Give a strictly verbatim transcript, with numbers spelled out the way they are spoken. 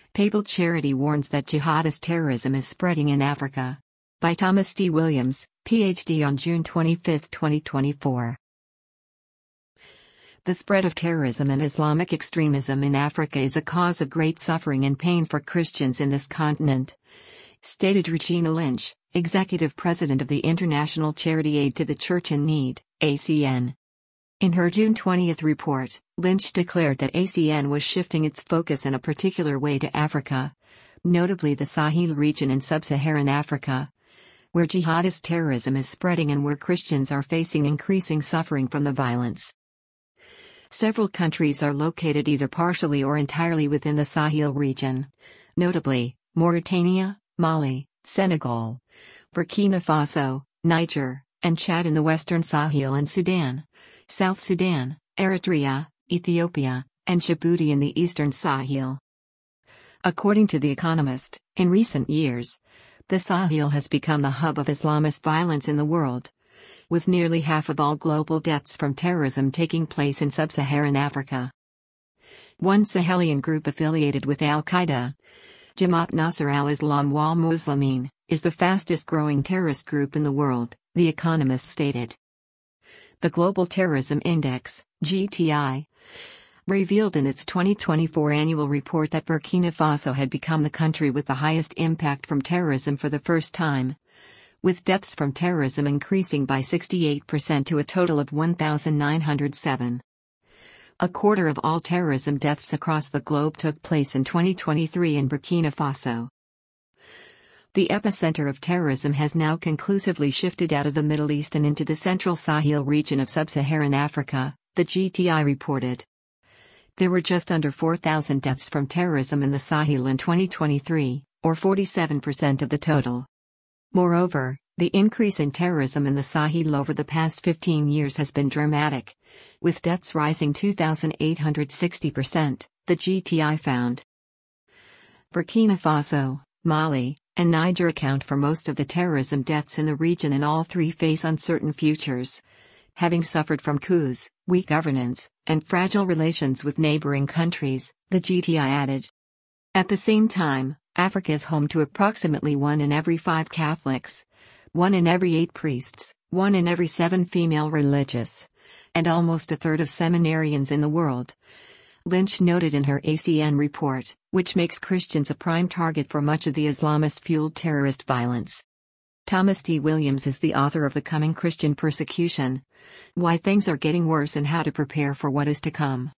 Papal Charity warns that jihadist terrorism is spreading in Africa. By Thomas D. Williams, P H D on June twenty-fifth, twenty twenty-four. The spread of terrorism and Islamic extremism in Africa is a cause of great suffering and pain for Christians in this continent, stated Regina Lynch, Executive President of the International Charity Aid to the Church in Need, A C N. In her June twentieth report, Lynch declared that A C N was shifting its focus in a particular way to Africa, notably the Sahel region in sub-Saharan Africa, where jihadist terrorism is spreading and where Christians are facing increasing suffering from the violence. Several countries are located either partially or entirely within the Sahel region, notably Mauritania, Mali, Senegal, Burkina Faso, Niger, and Chad in the Western Sahel, and Sudan, South Sudan, Eritrea, Ethiopia, and Djibouti in the Eastern Sahel. According to The Economist, in recent years, the Sahel has become the hub of Islamist violence in the world, with nearly half of all global deaths from terrorism taking place in sub-Saharan Africa. One Sahelian group affiliated with al-Qaeda, Jamaat Nasr al-Islam wal Muslimin, is the fastest-growing terrorist group in the world, The Economist stated. The Global Terrorism Index, G T I, revealed in its twenty twenty-four annual report that Burkina Faso had become the country with the highest impact from terrorism for the first time, with deaths from terrorism increasing by sixty-eight percent to a total of one thousand nine hundred seven. A quarter of all terrorism deaths across the globe took place in twenty twenty-three in Burkina Faso. The epicenter of terrorism has now conclusively shifted out of the Middle East and into the central Sahel region of sub-Saharan Africa, the G T I reported. There were just under four thousand deaths from terrorism in the Sahel in twenty twenty-three, or forty-seven percent of the total. Moreover, the increase in terrorism in the Sahel over the past fifteen years has been dramatic, with deaths rising two thousand eight hundred sixty percent, the G T I found. Burkina Faso, Mali, and Niger account for most of the terrorism deaths in the region, and all three face uncertain futures, having suffered from coups, weak governance, and fragile relations with neighboring countries, the G T I added. At the same time, Africa is home to approximately one in every five Catholics, one in every eight priests, one in every seven female religious, and almost a third of seminarians in the world, Lynch noted in her A C N report, which makes Christians a prime target for much of the Islamist-fueled terrorist violence. Thomas D. Williams is the author of The Coming Christian Persecution: Why Things Are Getting Worse and How to Prepare for What Is to Come.